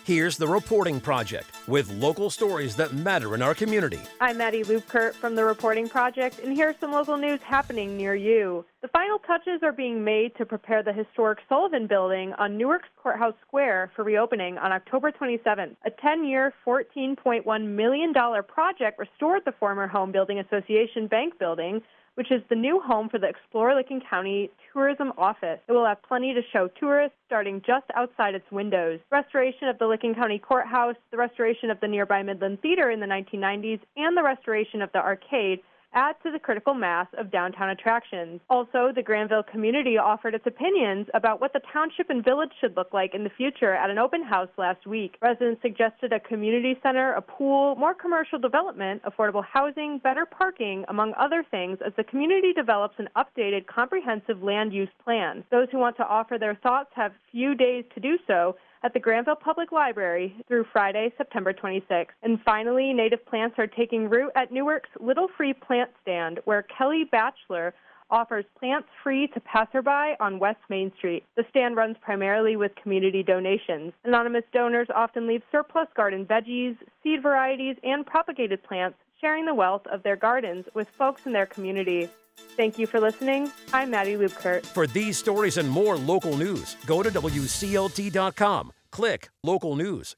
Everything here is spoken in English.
Here's The Reporting Project with local stories that matter in our community. I'm Maddie Loopkert from The Reporting Project, and here's some local news happening near you. The final touches are being made to prepare the historic Sullivan Building on Newark's Courthouse Square for reopening on October 27th. A 10-year, $14.1 million project restored the former Home Building Association Bank Building, which is the new home for the Explore-Licking County Tourism Office. It will have plenty to show tourists starting just outside its windows. Restoration of the Licking County Courthouse, the restoration of the nearby Midland Theater in the 1990s, and the restoration of the arcade add to the critical mass of downtown attractions. Also, the Granville community offered its opinions about what the township and village should look like in the future at an open house last week. Residents suggested a community center, a pool, more commercial development, affordable housing, better parking, among other things, as the community develops an updated, comprehensive land use plan. Those who want to offer their thoughts have few days to do so at the Granville Public Library through Friday, September 26th. And finally, native plants are taking root at Newark's Little Free Plant Stand, where Kelly Batchelor offers plants free to passerby on West Main Street. The stand runs primarily with community donations. Anonymous donors often leave surplus garden veggies, seed varieties, and propagated plants, sharing the wealth of their gardens with folks in their community. Thank you for listening. I'm Maddie Loopkert. For these stories and more local news, go to WCLT.com. Click Local News